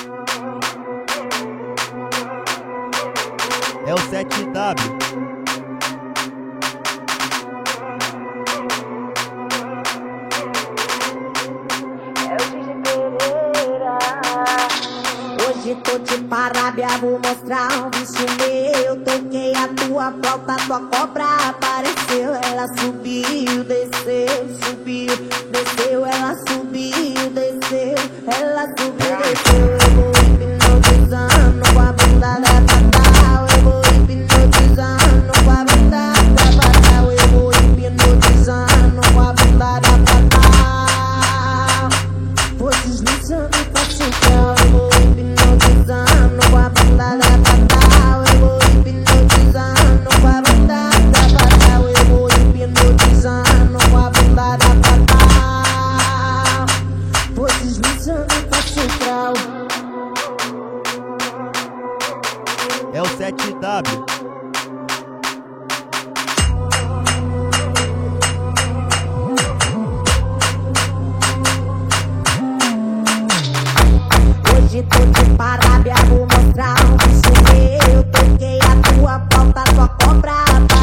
É o 7W. Hoje tô de parábia, vou mostrar um bicho meu. Toquei a tua flauta, tua cobra apareceu. Ela subiu, desceu, subiu, desceu. Ela subiu, desceu, ela subiu, desceu. Eu vou hipnotizando com a bunda da Fatal. Eu vou hipnotizando com a bunda da Fatal. Eu vou hipnotizando com a bunda da Fatal. Vou deslizando pra central. Eu vou hipnotizando com a bunda da Fatal. Eu vou hipnotizando com a bunda da Fatal. Eu vou hipnotizando com a bunda da Fatal. Vou deslizando pra central. É o 7W. Hoje tô de parábia, vou mostrar um bicho meu. Toquei a tua flauta, tua cobra apareceu.